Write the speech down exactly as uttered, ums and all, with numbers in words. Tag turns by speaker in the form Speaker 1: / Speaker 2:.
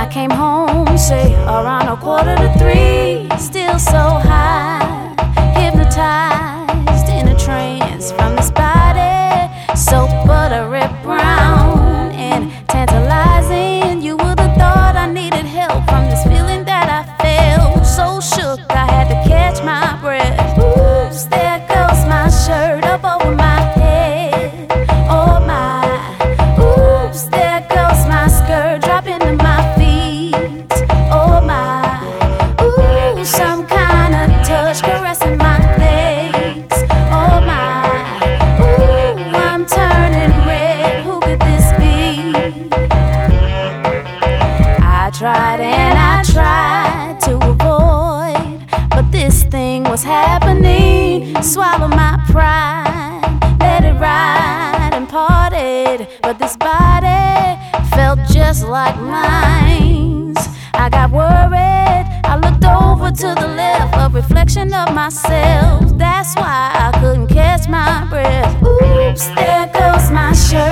Speaker 1: came home, say around a quarter to three. Still so high, hypnotized in a trance from this body, so buttery brown and tantalizing. You would have thought I needed help from this feeling that I felt. So shook, I had to catch my breath. Oops, there goes my shirt up over my head. Oh my, oops, there goes my skirt dropping to my feet. Oh my, ooh, some kind of touch caressing my legs. Oh my, ooh, I'm turning red. Who could this be? I tried and I tried to avoid, but this thing was happening. Swallow my pride, let it ride and parted, but this body felt just like mine. I got worried, I looked over to the left, a reflection of myself. That's why I couldn't catch my breath. Oops, there goes my shirt